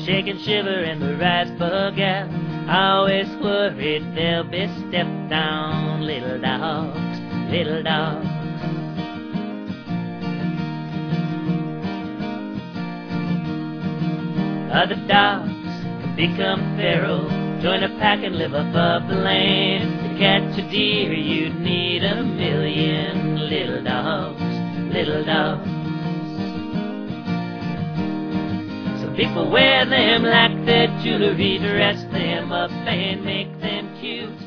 shake and shiver in the rice bugger. Always worried they'll be stepped on. Little dogs, little dogs. Other dogs can become feral, join a pack and live above the lane. To catch a deer you'd need 1,000,000 little dogs, little dogs. Some people wear them like their jewelry, dress them up and make them cute.